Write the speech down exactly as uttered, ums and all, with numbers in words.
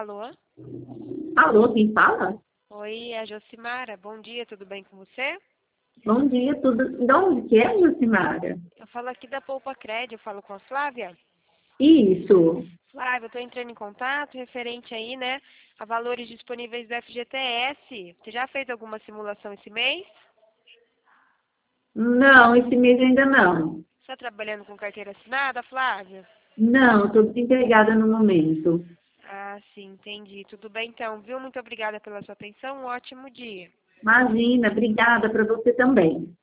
Alô? Alô, quem fala? Oi, é a Josimara. Bom dia, tudo bem com você? Bom dia, tudo. De onde que é, Lucimara? Eu falo aqui da Poupa Cred, eu falo com a Flávia. Isso. Flávia, eu estou entrando em contato referente aí, né, a valores disponíveis do F G T S. Você já fez alguma simulação esse mês? Não, esse mês ainda não. Você está trabalhando com carteira assinada, Flávia? Não, estou desempregada no momento. Ah, sim, entendi. Tudo bem então, viu? Muito obrigada pela sua atenção. Um ótimo dia. Imagina, obrigada para você também.